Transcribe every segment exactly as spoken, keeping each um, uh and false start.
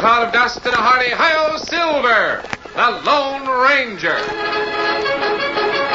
cloud of dust and a hearty hi-yo Silver, the Lone Ranger.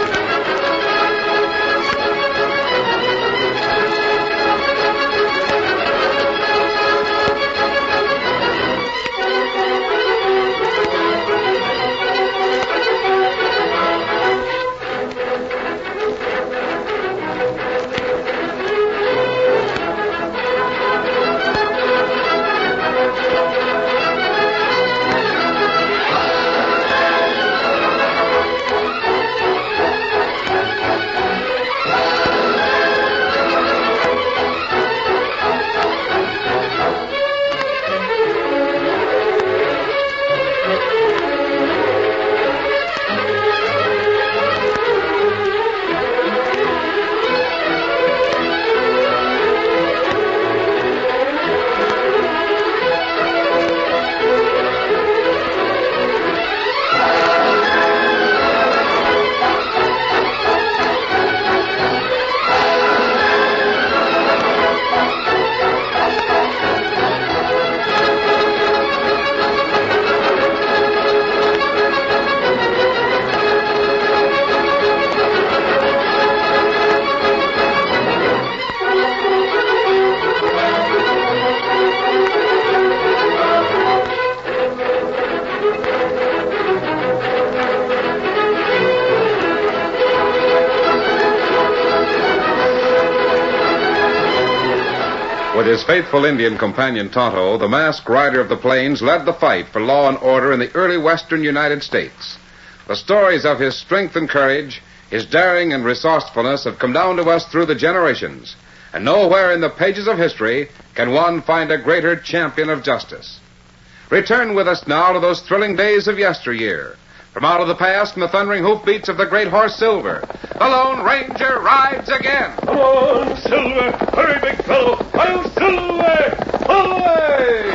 With his faithful Indian companion Tonto, the masked rider of the plains led the fight for law and order in the early western United States. The stories of his strength and courage, his daring and resourcefulness have come down to us through the generations, and nowhere in the pages of history can one find a greater champion of justice. Return with us now to those thrilling days of yesteryear. From out of the past and the thundering hoofbeats of the great horse Silver, the Lone Ranger rides again. Come on, Silver. Hurry, big fellow. I'll Silver. Away!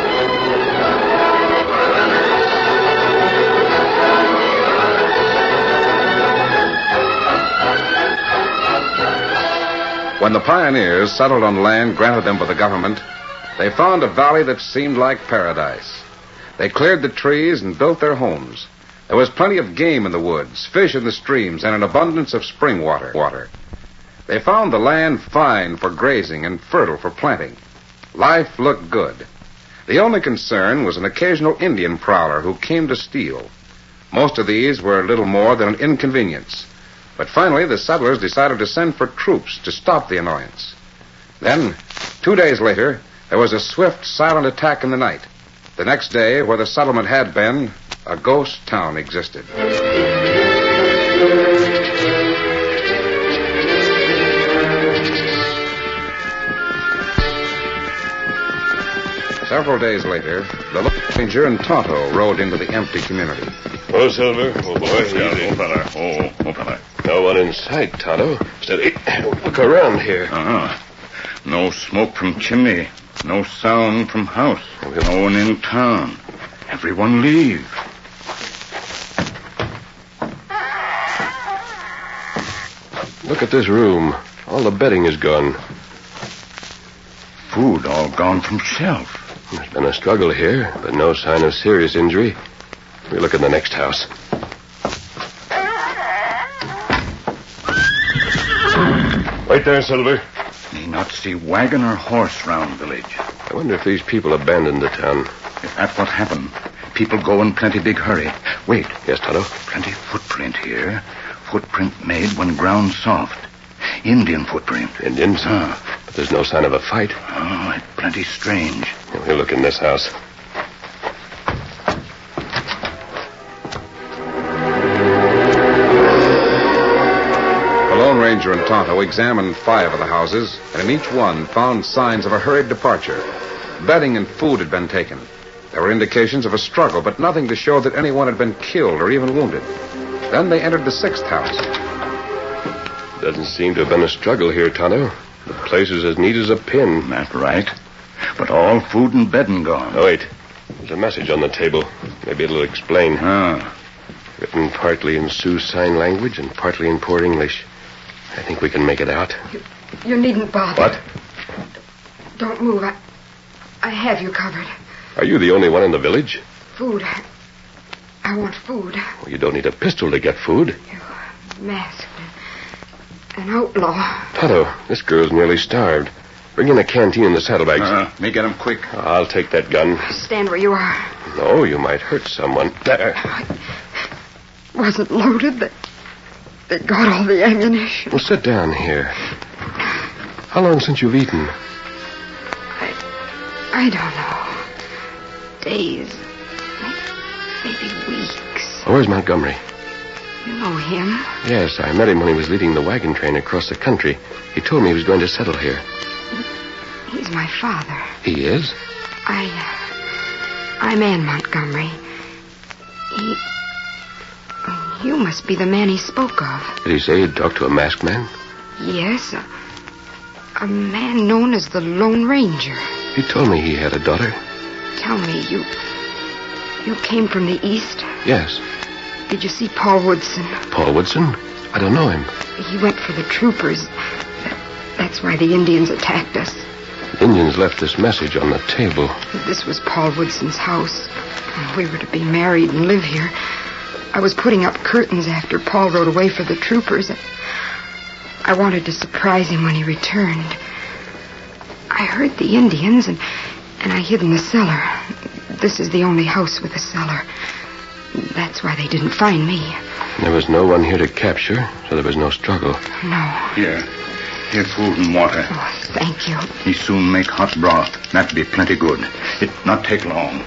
When the pioneers settled on land granted them by the government, they found a valley that seemed like paradise. They cleared the trees and built their homes. There was plenty of game in the woods, fish in the streams, and an abundance of spring water. water. They found the land fine for grazing and fertile for planting. Life looked good. The only concern was an occasional Indian prowler who came to steal. Most of these were little more than an inconvenience. But finally, the settlers decided to send for troops to stop the annoyance. Then, two days later, there was a swift, silent attack in the night. The next day, where the settlement had been, a ghost town existed. Several days later, the Lone Ranger and Tonto rode into the empty community. Oh, Silver. Oh, boy. Easy. Oh, fella. Oh, oh, fella. No one in sight, Tonto. Steady. Look around here. Uh-huh. No smoke from chimney. No sound from house. No one in town. Everyone leave. Look at this room. All the bedding is gone. Food all gone from shelf. There's been a struggle here, but no sign of serious injury. We look in the next house. Wait there, Silver. Me not see wagon or horse round village. I wonder if these people abandoned the town. If that's what happened, people go in plenty big hurry. Wait. Yes, Tonto? Plenty footprint here. Footprint made when ground soft. Indian footprint. Indians? Huh. But there's no sign of a fight. Oh, it's plenty strange. We'll look in this house. The Lone Ranger and Tonto examined five of the houses, and in each one found signs of a hurried departure. Bedding and food had been taken. There were indications of a struggle, but nothing to show that anyone had been killed or even wounded. Then they entered the sixth house. Doesn't seem to have been a struggle here, Tonto. The place is as neat as a pin. That's right. But all food and bedding gone. Oh, wait. There's a message on the table. Maybe it'll explain. Ah. Written partly in Sioux Sign language and partly in poor English. I think we can make it out. You, you needn't bother. What? Don't move. I, I have you covered. Are you the only one in the village? Food. I want food. Well, you don't need a pistol to get food. You masked. An outlaw. Tonto, this girl's nearly starved. Bring in a canteen and the saddlebags. Uh, me get him quick. I'll take that gun. Stand where you are. No, you might hurt someone. There. It wasn't loaded. They, they got all the ammunition. Well, sit down here. How long since you've eaten? I, I don't know. Days. Maybe weeks. Oh, where's Montgomery? You know him? Yes, I met him when he was leading the wagon train across the country. He told me he was going to settle here. He's my father. He is? I, uh, I'm Ann Montgomery. He... You must be the man he spoke of. Did he say he'd talked to a masked man? Yes, a, a man known as the Lone Ranger. He told me he had a daughter. Tell me, you... You came from the east? Yes. Did you see Paul Woodson? Paul Woodson? I don't know him. He went for the troopers. That, that's why the Indians attacked us. The Indians left this message on the table. This was Paul Woodson's house. We were to be married and live here. I was putting up curtains after Paul rode away for the troopers. I wanted to surprise him when he returned. I heard the Indians, and, and I hid in the cellar. This is the only house with a cellar. That's why they didn't find me. There was no one here to capture, so there was no struggle. No. Here. Here, food and water. Oh, thank you. He soon make hot broth. That be plenty good. It not take long.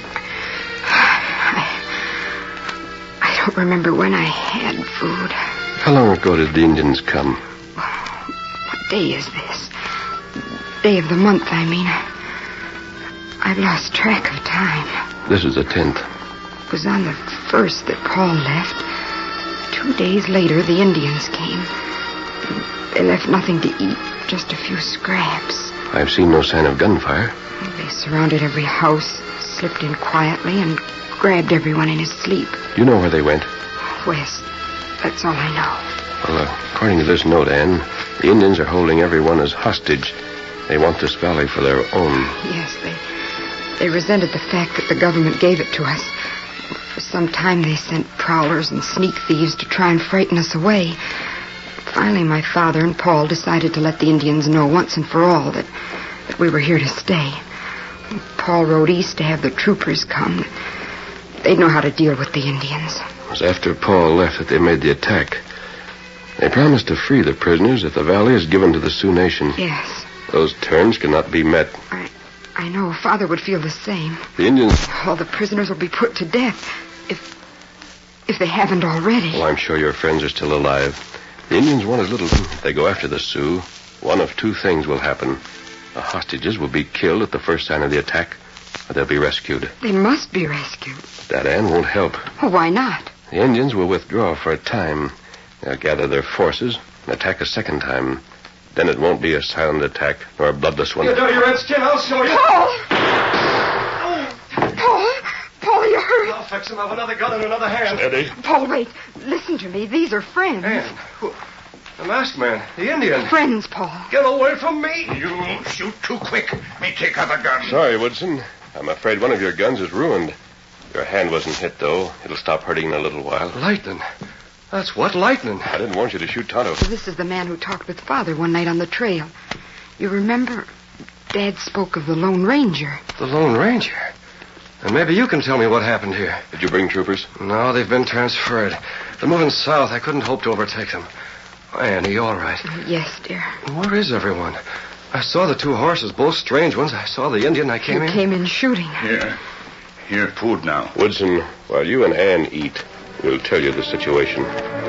I, I don't remember when I had food. How long ago did the Indians come? What day is this? Day of the month, I mean. I've lost track of time. This is the tenth. It was on the first that Paul left. Two days later, the Indians came. They left nothing to eat, just a few scraps. I've seen no sign of gunfire. They surrounded every house, slipped in quietly, and grabbed everyone in his sleep. Do you know where they went? West. That's all I know. Well, uh, according to this note, Anne, the Indians are holding everyone as hostage. They want this valley for their own. Yes, they, they resented the fact that the government gave it to us. For some time, they sent prowlers and sneak thieves to try and frighten us away. Finally, my father and Paul decided to let the Indians know once and for all that, that we were here to stay. Paul rode east to have the troopers come. They'd know how to deal with the Indians. It was after Paul left that they made the attack. They promised to free the prisoners if the valley is given to the Sioux Nation. Yes. Those terms cannot be met. I, I know. Father would feel the same. The Indians... All the prisoners will be put to death. If... If they haven't already. Well, I'm sure your friends are still alive. The Indians want as little... If they go after the Sioux, one of two things will happen. The hostages will be killed at the first sign of the attack, or they'll be rescued. They must be rescued. That, Anne, won't help. Oh, why not? The Indians will withdraw for a time. They'll gather their forces and attack a second time. Then it won't be a silent attack, nor a bloodless one. You dirty redskin, I'll show you. Paul! Paul! Paul, are you hurt? I'll fix him. I've another gun in another hand. Steady. Paul, wait. Listen to me. These are friends. Man, who? The masked man. The Indian. Friends, Paul. Get away from me. You shoot too quick. Me take other gun. Sorry, Woodson. I'm afraid one of your guns is ruined. Your hand wasn't hit, though. It'll stop hurting in a little while. Lightning. That's what? Lightning. I didn't want you to shoot Tonto. This is the man who talked with Father one night on the trail. You remember? Dad spoke of the Lone Ranger. The Lone Ranger? And maybe you can tell me what happened here. Did you bring troopers? No, they've been transferred. They're moving south. I couldn't hope to overtake them. Annie, all right. Yes, dear. Where is everyone? I saw the two horses, both strange ones. I saw the Indian. I came you in. came in shooting. Here. Here, food now. Woodson, while you and Anne eat, we'll tell you the situation.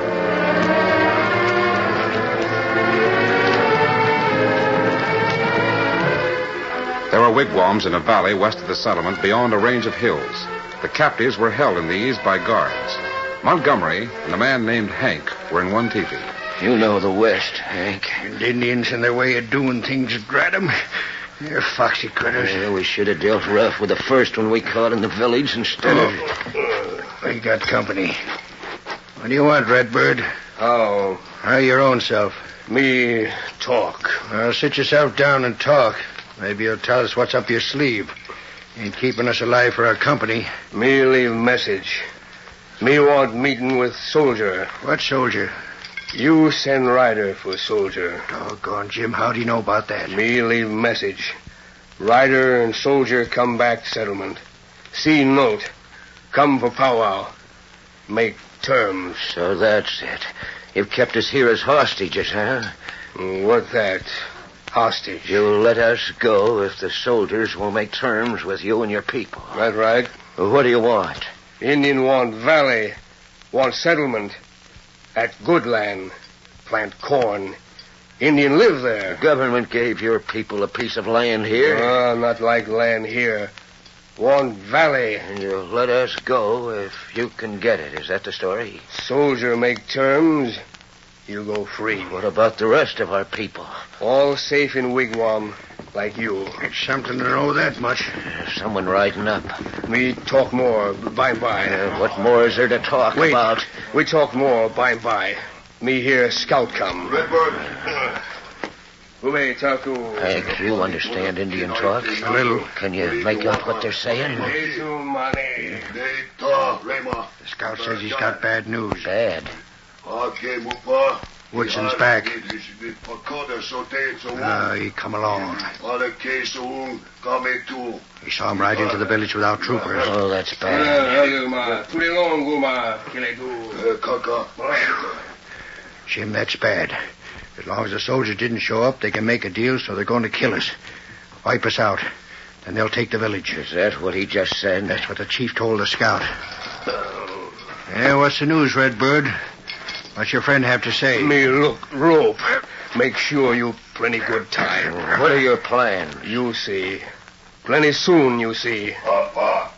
There were wigwams in a valley west of the settlement beyond a range of hills. The captives were held in these by guards. Montgomery and a man named Hank were in one teepee. You know the West, Hank. And Indians and their way of doing things that drat 'em. They're foxy critters. Yeah, we should have dealt rough with the first one we caught in the village instead of... We got company. What do you want, Redbird? Oh, How your own self? me talk. Well, sit yourself down and talk. Maybe you'll tell us what's up your sleeve. Ain't keeping us alive for our company. Me leave message. Me want meeting with soldier. What soldier? You send rider for soldier. Doggone, Jim. How do you know about that? Me leave message. Rider and soldier come back settlement. See note. Come for powwow. Make terms. So that's it. You've kept us here as hostages, huh? What that? Hostage. You'll let us go if the soldiers will make terms with you and your people. That right. What do you want? Indian want valley. Want settlement. At Goodland. Plant corn. Indian live there. The government gave your people a piece of land here. Ah, not like land here. Want valley. And you'll let us go if you can get it. Is that the story? Soldier make terms. You go free. What about the rest of our people? All safe in wigwam, like you. It's something to know that much. Uh, someone riding up. We talk more by and by. Uh, what more is there to talk Wait, about? We talk more by and by. Me hear scout come. Redbird. Wait, talk to... Hank, you understand Indian talk? A little. Can you make out what they're saying? money. The scout says he's got bad news. Bad? Woodson's back. Uh, he come along. He saw him ride into the village without troopers. Oh, that's bad. Jim, that's bad. As long as the soldiers didn't show up, they can make a deal, so they're going to kill us. Wipe us out. Then they'll take the village. Is that what he just said? That's what the chief told the scout. Yeah, what's the news, Redbird? What's your friend have to say? Me look, rope. Make sure you plenty good time. What are your plans? You see. Plenty soon, you see. Uh,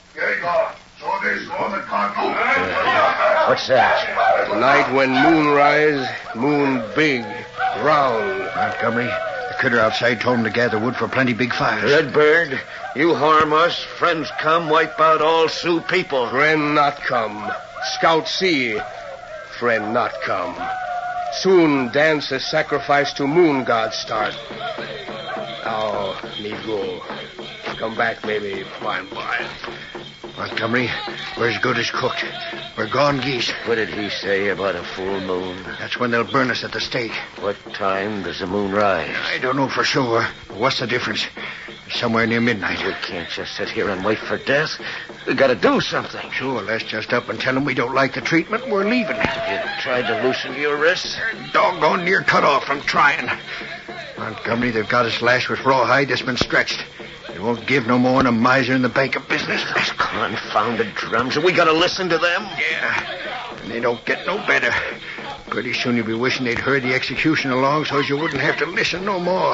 what's that? Tonight when moon rise, moon big, round. Montgomery, the critter outside told him to gather wood for plenty big fires. Redbird, you harm us, friends come, wipe out all Sioux people. Friend not come. Scout see. Friend not come. Soon dance a sacrifice to moon god start. Now, me go. Come back maybe by and by. Montgomery, we're as good as cooked. We're gone geese. What did he say about a full moon? That's when they'll burn us at the stake. What time does the moon rise? I don't know for sure. What's the difference? Somewhere near midnight. We can't just sit here and wait for death. We gotta do something. Sure, let's just up and tell them we don't like the treatment and we're leaving. You tried to loosen your wrists? They're doggone near cut off from trying. Montgomery, they've got us lashed with rawhide that's been stretched. They won't give no more than a miser in the bank of business. Those confounded drums. We gotta listen to them? Yeah. And they don't get no better. Pretty soon you'll be wishing they'd heard the execution along so you wouldn't have to listen no more.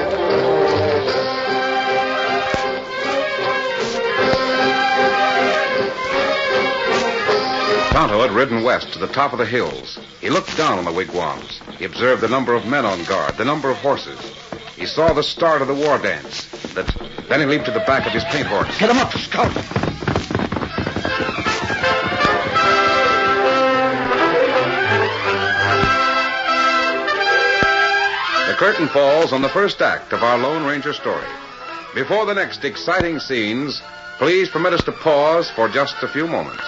Tonto had ridden west to the top of the hills. He looked down on the wigwams. He observed the number of men on guard, the number of horses. He saw the start of the war dance. That, then he leaped to the back of his paint horse. Get him up, Scout. The curtain falls on the first act of our Lone Ranger story. Before the next exciting scenes, please permit us to pause for just a few moments.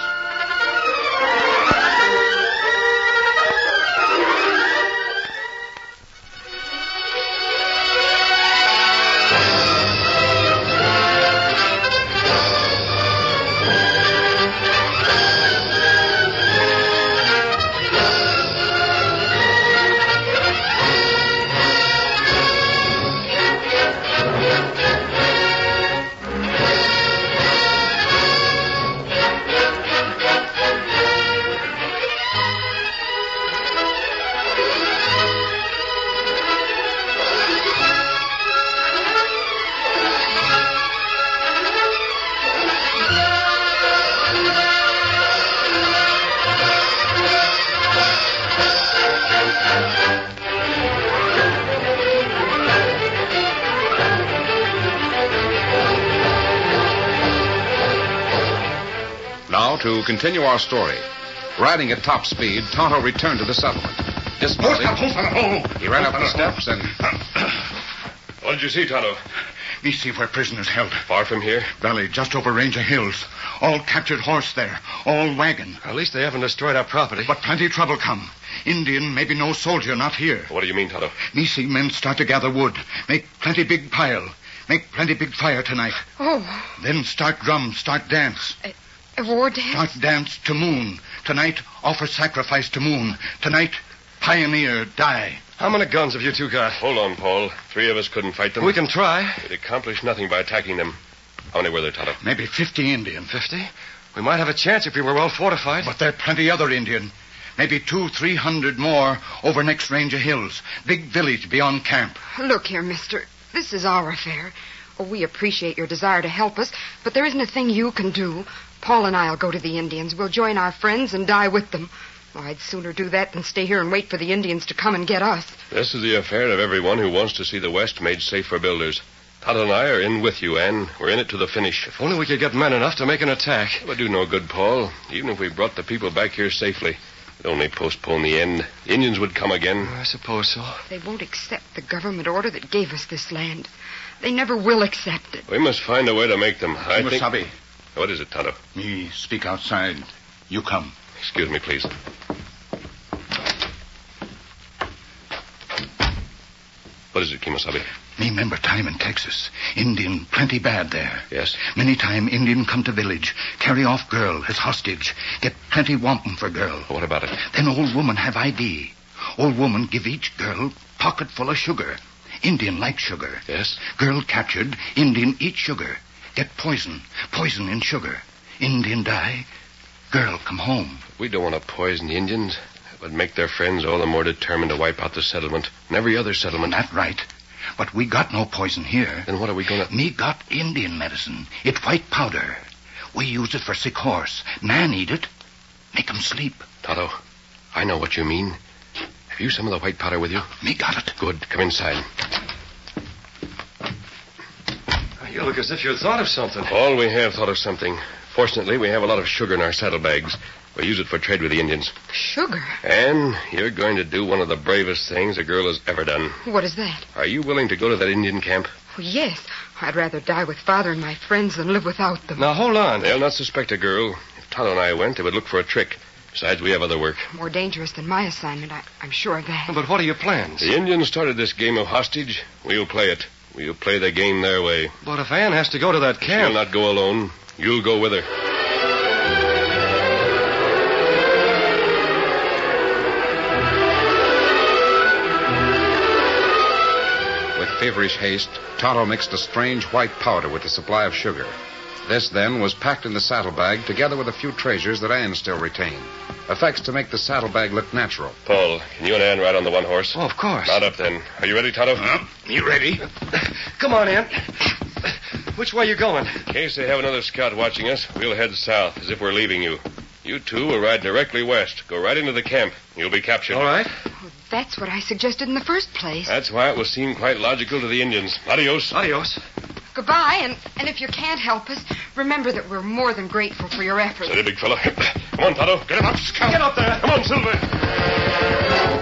To continue our story. Riding at top speed, Tonto returned to the settlement. Dismounting, he ran up the steps and... What did you see, Tonto? Me see where prisoners held. Far from here? Valley, just over range of hills. All captured horse there. All wagon. At least they haven't destroyed our property. But plenty trouble come. Indian, maybe no soldier, not here. What do you mean, Tonto? Me see men start to gather wood. Make plenty big pile. Make plenty big fire tonight. Oh. Then start drum, start dance. A, a war dance? Start dance to moon. Tonight, offer sacrifice to moon. Tonight, pioneer die. How many guns have you two got? Hold on, Paul. Three of us couldn't fight them. We can try. We'd accomplish nothing by attacking them. How many were there, Tonto? Maybe fifty Indian. Fifty? We might have a chance if we were well fortified. But there are plenty other Indian. Maybe two, three hundred more over next range of hills. Big village beyond camp. Look here, mister. This is our affair. Oh, we appreciate your desire to help us, but there isn't a thing you can do. Paul and I'll go to the Indians. We'll join our friends and die with them. Well, I'd sooner do that than stay here and wait for the Indians to come and get us. This is the affair of everyone who wants to see the West made safe for builders. Tonto and I are in with you, Ann. We're in it to the finish. If only we could get men enough to make an attack. It would do no good, Paul. Even if we brought the people back here safely, it'd only postpone the end. The Indians would come again. I suppose so. They won't accept the government order that gave us this land. They never will accept it. We must find a way to make them. I think... Musabi. What is it, Tonto? Me speak outside. You come. Excuse me, please. What is it, Kemosabe? Me remember time in Texas. Indian plenty bad there. Yes? Many time Indian come to village, carry off girl as hostage, get plenty wampum for girl. What about it? Then old woman have I D. Old woman give each girl pocket full of sugar. Indian like sugar. Yes? Girl captured, Indian eat sugar. Get poison. Poison in sugar. Indian die. Girl come home. We don't want to poison the Indians. It would make their friends all the more determined to wipe out the settlement and every other settlement. That's right. But we got no poison here. Then what are we going to... Me got Indian medicine. It white powder. We use it for sick horse. Man eat it. Make 'em sleep. Tonto, I know what you mean. Have you some of the white powder with you? Me got it. Good. Come inside. You look as if you thought of something. Paul, we have thought of something. Fortunately, we have a lot of sugar in our saddlebags. We use it for trade with the Indians. Sugar? And you're going to do one of the bravest things a girl has ever done. What is that? Are you willing to go to that Indian camp? Well, yes. I'd rather die with Father and my friends than live without them. Now, hold on. They'll not suspect a girl. If Tonto and I went, they would look for a trick. Besides, we have other work. More dangerous than my assignment, I, I'm sure of that. But what are your plans? The Indians started this game of hostage. We'll play it. We'll play the game their way. But if Ann has to go to that camp... She'll not go alone. You'll go with her. With feverish haste, Tonto mixed a strange white powder with a supply of sugar. This, then, was packed in the saddlebag together with a few treasures that Ann still retained. Effects to make the saddlebag look natural. Paul, can you and Ann ride on the one horse? Oh, of course. Mount up, then. Are you ready, Tonto? Uh, you ready? Come on, Ann. Which way are you going? In case they have another scout watching us, we'll head south as if we're leaving you. You two will ride directly west. Go right into the camp. You'll be captured. All right. Well, that's what I suggested in the first place. That's why it will seem quite logical to the Indians. Adios. Adios. Goodbye, and, and if you can't help us, remember that we're more than grateful for your efforts. Steady, big fella. Come on, Tonto. Get him up, scout. Get up there. Come on, Silver.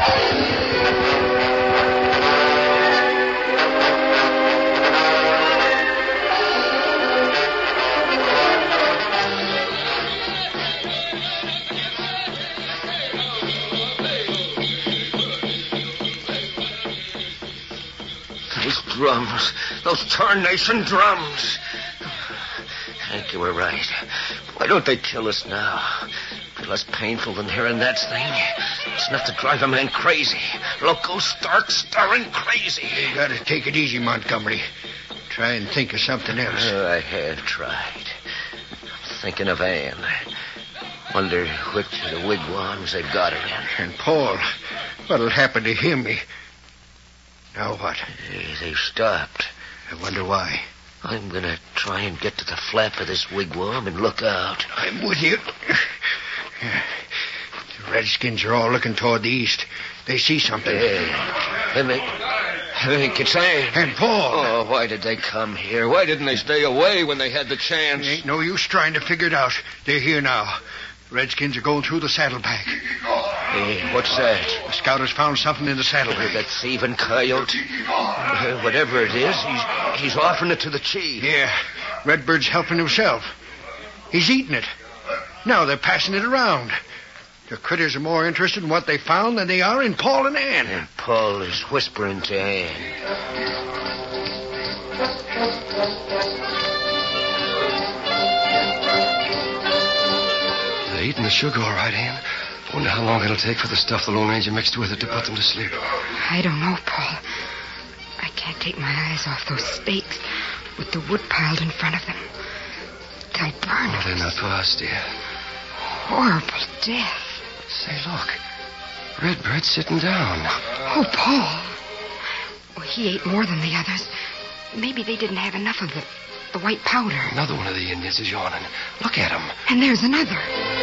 Those drums. Those tarnation drums. I think you were right. Why don't they kill us now? Be less painful than hearing that thing. It's enough to drive a man crazy. Loco, stark, starring crazy. You gotta take it easy, Montgomery. Try and think of something else. Oh, I have tried. I'm thinking of Ann. Wonder which of the wigwams they've got her in. And Paul, what'll happen to him? He... Now what? Hey, they've stopped. I wonder why. I'm gonna try and get to the flap of this wigwam and look out. I'm with you. The Redskins are all looking toward the east. They see something. Hey, they make... I think it's Ann. And Paul. Oh, why did they come here? Why didn't they stay away when they had the chance? It ain't no use trying to figure it out. They're here now. Redskins are going through the saddlebag. Hey, what's that? The scout has found something in the saddlebag. That thieving coyote. Uh, whatever it is, he's he's offering it to the chief. Yeah, Redbird's helping himself. He's eating it. Now they're passing it around. The critters are more interested in what they found than they are in Paul and Ann. And Paul is whispering to Ann. They're eating the sugar all right, Ann. Wonder how long it'll take for the stuff the Lone Ranger mixed with it to put them to sleep. I don't know, Paul. I can't take my eyes off those stakes with the wood piled in front of them. They'll burn Oh, us. they're not for us, dear. Horrible death. Say, look. Redbird's sitting down. Oh, Paul. Well, he ate more than the others. Maybe they didn't have enough of the, the white powder. Another one of the Indians is yawning. Look at him. And there's another.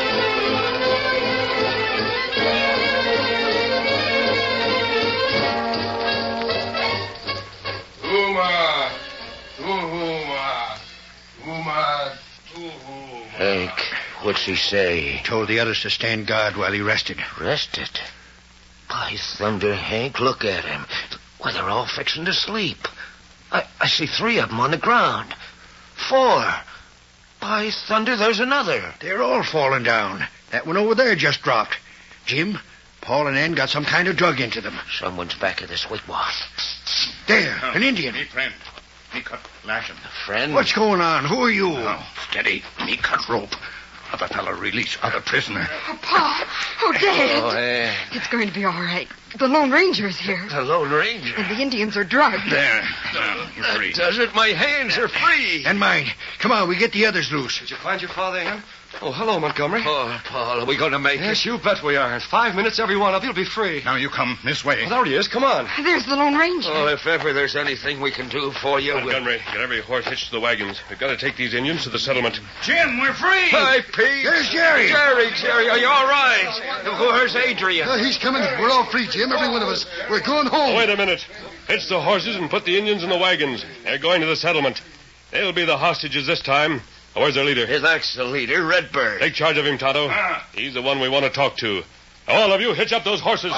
Uma, tuhuma, uma, tuhuma. Hank, what's he say? Told the others to stand guard while he rested. Rested? By thunder, Hank, look at him. Why, they're all fixing to sleep. I, I see three of them on the ground. Four. By thunder, there's another. They're all falling down. That one over there just dropped. Jim, Paul and Ann got some kind of drug into them. Someone's back of this wigwam. There, an Indian. Me friend. Me cut lash him. A friend? What's going on? Who are you? Oh, steady. Me cut rope. Other fellow release other prisoner. Oh, Paul. Oh, Dad. Oh, Ann. It's going to be all right. The Lone Ranger's here. The Lone Ranger. And the Indians are drugged. There. Now, you're free. Does it? My hands are free. And mine. Come on, we get the others loose. Did you find your father, Ann? Oh, hello, Montgomery. Oh, Paul, are we going to make Yes, it? you bet we are. In five minutes, every one of you'll be free. Now you come this way. Oh, there he is. Come on. There's the Lone Ranger. Oh, if ever there's anything we can do for you, we'll... Montgomery, get every horse hitched to the wagons. We've got to take these Indians to the settlement. Jim, we're free. Hi, Pete. There's Jerry. Jerry, Jerry, are you all right? Where's Adrian? Uh, he's coming. We're all free, Jim. Every one of us. We're going home. Wait a minute. Hitch the horses and put the Indians in the wagons. They're going to the settlement. They'll be the hostages this time. Oh, where's their leader? Hey, that's the leader, Redbird. Take charge of him, Tonto. Ah. He's the one we want to talk to. Now, all of you, hitch up those horses.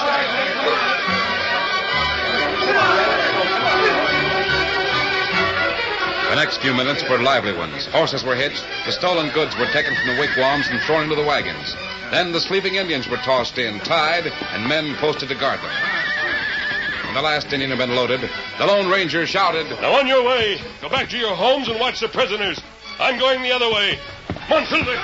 The next few minutes were lively ones. Horses were hitched, the stolen goods were taken from the wigwams and thrown into the wagons. Then the sleeping Indians were tossed in, tied, and men posted to guard them. When the last Indian had been loaded, the Lone Ranger shouted, Now, on your way. Go back to your homes and watch the prisoners. I'm going the other way. Come on, Silver.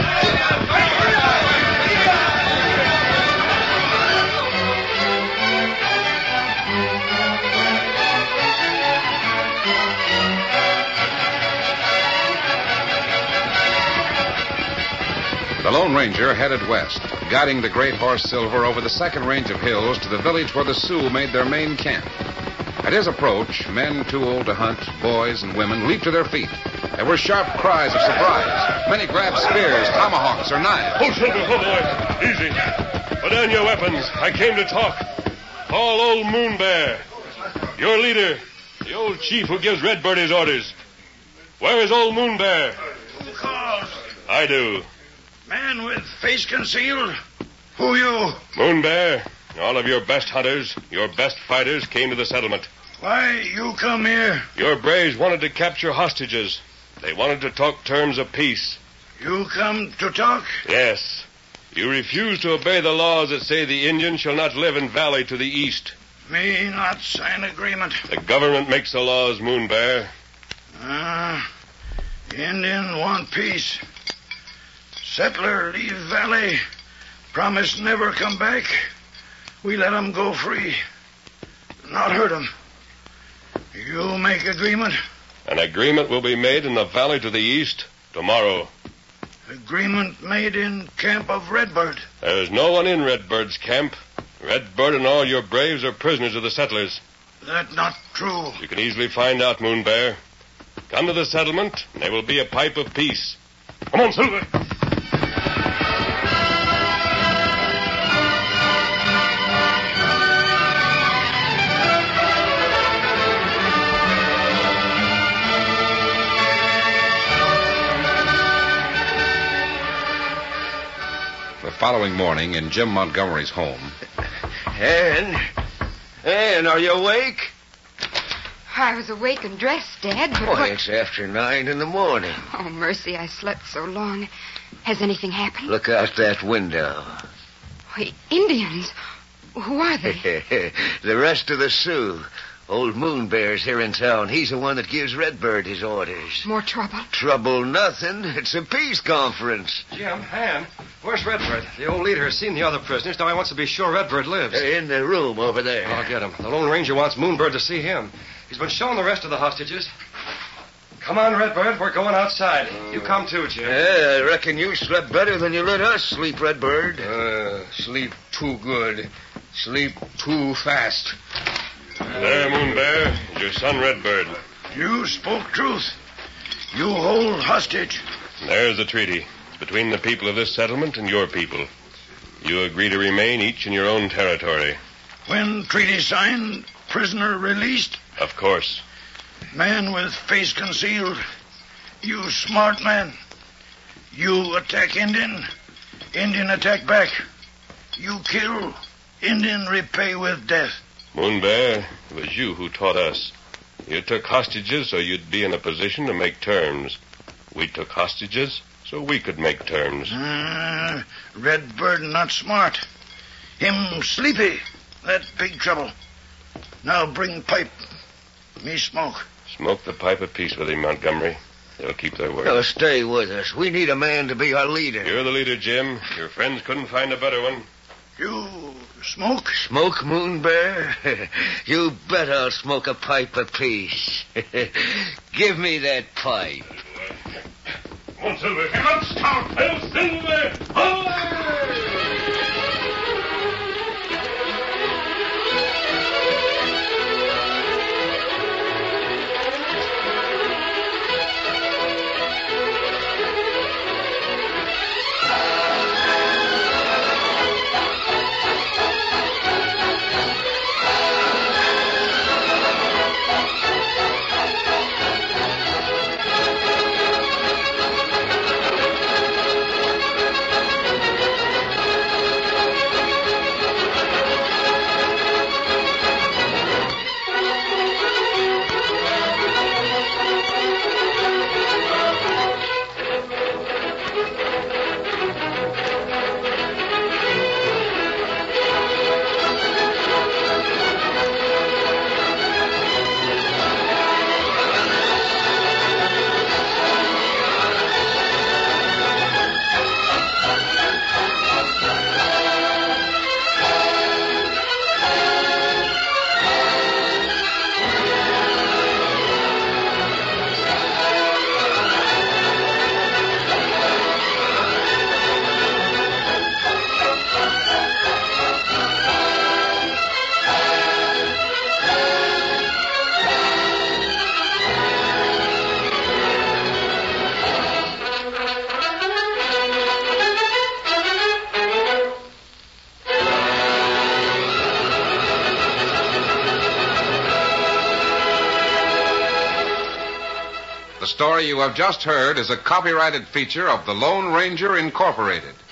The Lone Ranger headed west, guiding the great horse Silver over the second range of hills to the village where the Sioux made their main camp. At his approach, men too old to hunt, boys and women, leaped to their feet. There were sharp cries of surprise. Many grabbed spears, tomahawks, or knives. Oh, Silver, oh, boy. Easy. Put down your weapons. I came to talk. Call old Moon Bear. Your leader, the old chief who gives Redbird his orders. Where is old Moon Bear? Who calls? I do. Man with face concealed? Who you? Moon Bear, all of your best hunters, your best fighters came to the settlement. Why you come here? Your braves wanted to capture hostages. They wanted to talk terms of peace. You come to talk? Yes. You refuse to obey the laws that say the Indian shall not live in valley to the east. Me not sign agreement. The government makes the laws, Moon Bear. Ah, Indian want peace. Settler leave valley. Promise never come back. We let 'em go free. Not hurt 'em. You make agreement? An agreement will be made in the valley to the east tomorrow. Agreement made in camp of Redbird. There's no one in Redbird's camp. Redbird and all your braves are prisoners of the settlers. That not true. You can easily find out, Moon Bear. Come to the settlement, and there will be a pipe of peace. Come on, Silver. For following morning in Jim Montgomery's home. Ann? Ann, are you awake? I was awake and dressed, Dad, but Boy, what... it's after nine in the morning. Oh, mercy, I slept so long. Has anything happened? Look out that window. Wait, Indians? Who are they? The rest of the Sioux. Old Moon Bear's here in town. He's the one that gives Redbird his orders. More trouble? Trouble nothing. It's a peace conference. Jim, Ann, where's Redbird? The old leader has seen the other prisoners. Now he wants to be sure Redbird lives. In the room over there. I'll get him. The Lone Ranger wants Moonbird to see him. He's been showing the rest of the hostages. Come on, Redbird. We're going outside. You come too, Jim. Yeah, I reckon you slept better than you let us sleep, Redbird. Uh, sleep too good. Sleep too fast. There, Moon Bear, is your son Redbird. You spoke truth. You hold hostage. There's the treaty. It's between the people of this settlement and your people. You agree to remain each in your own territory. When treaty signed, prisoner released. Of course. Man with face concealed. You smart man. You attack Indian. Indian attack back. You kill. Indian repay with death. Moon Bear, it was you who taught us. You took hostages so you'd be in a position to make terms. We took hostages so we could make terms. Uh, Redbird not smart. Him sleepy. That big trouble. Now bring pipe. Me smoke. Smoke the pipe of peace with him, Montgomery. They'll keep their word. No, stay with us. We need a man to be our leader. You're the leader, Jim. Your friends couldn't find a better one. You smoke? Smoke, Moon Bear? You bet I'll smoke a pipe of peace. Give me that pipe. Come on, Silver. Come on, start. Hail, Silver. Away! The story you have just heard is a copyrighted feature of the Lone Ranger Incorporated.